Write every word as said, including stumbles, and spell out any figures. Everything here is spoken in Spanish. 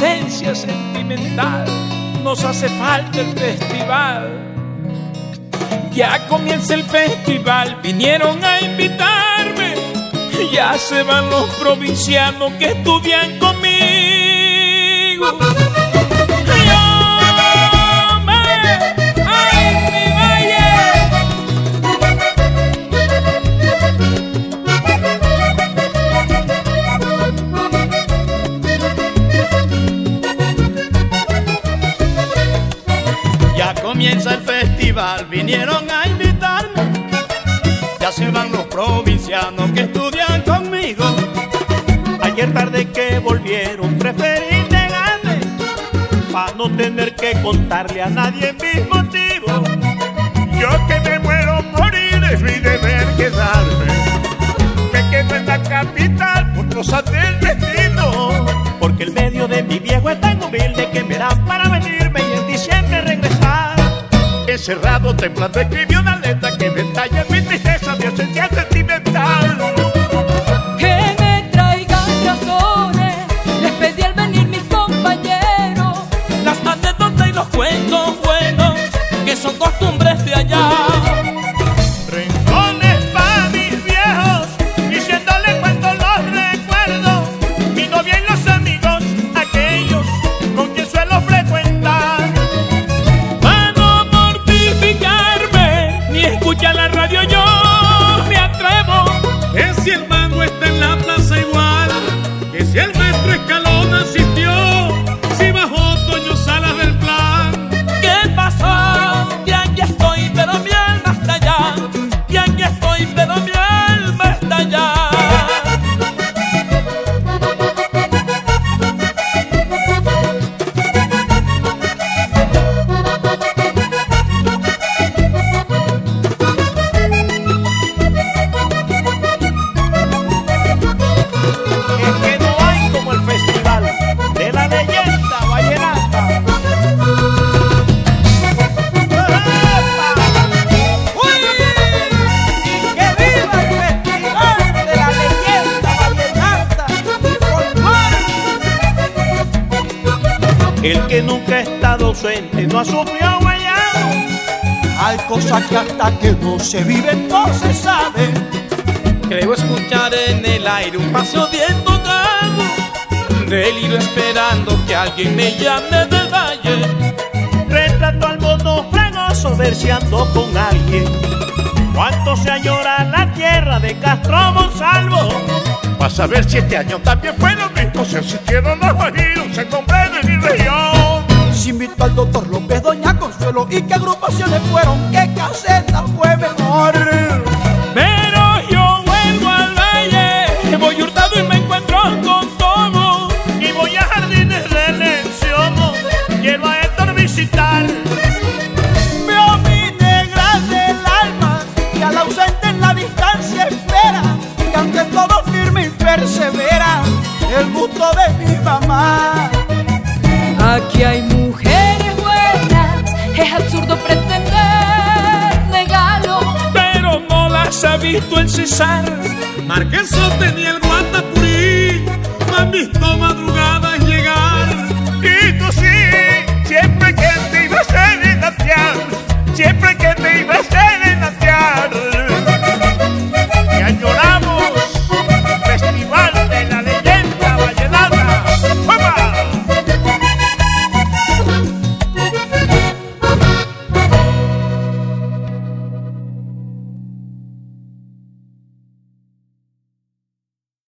esencia sentimental, nos hace falta el festival. Ya comienza el festival, vinieron a invitarme. Ya se van los provincianos que estudian conmigo. Comienza el festival, vinieron a invitarme. Ya se van los provincianos que estudian conmigo. Ayer tarde que volvieron preferí negarme, para no tener que contarle a nadie mis motivos. Yo que me muero por ir, es mi deber quedarme. Me quedo en la capital por cosas del destino, porque el medio de mi viejo es tan humilde que me da para venirme y en diciembre regresar. Encerrado, temblando, escribí una letra que detalla mi tristeza, mi esencia sentimental. Que me traigan razones, les pedí al venir mis compañeros, las anécdotas y los cuentos buenos que son costumbres de allá. Rincones para mis viejos, diciéndole cuentos los recuerdos, mi novia y los amigos, aquellos con quien suelo frecuentar. Escucha la radio, yo me atrevo. Que si el mango está en la plaza igual, que si el maestro Escalón asistió, si bajó Toño Salas del plan. ¿Qué pasó? Y aquí estoy, pero mi alma está allá. Y aquí estoy, pero mi alma está allá. El que nunca ha estado ausente no ha sufrido guayado. Hay cosas que hasta que no se viven no se sabe. Creo escuchar en el aire un paseo bien tocado, delirio esperando que alguien me llame del valle. Retrato al mono fregoso verseando con alguien. Cuánto se añora la tierra de Castro Monsalvo. Vas a ver si este año también fue lo mismo. Se asistieron los guajiros, se comprende mi región. Si invito al doctor López, doña Consuelo, y qué agrupaciones fueron, qué caseta fue mejor. Pero yo vuelvo al valle, voy hurtado y me encuentro con todo. Y voy a Jardines de Elección, quiero a Héctor visitar. Veo mi negra del alma, que al ausente en la distancia espera, que ante todo firme y persevera, el gusto de mi mamá. aquí hay mujeres buenas, es absurdo pretender negarlo. Pero no las ha visto el César. Marqueso tenía el Guatapurí, no han visto madrugada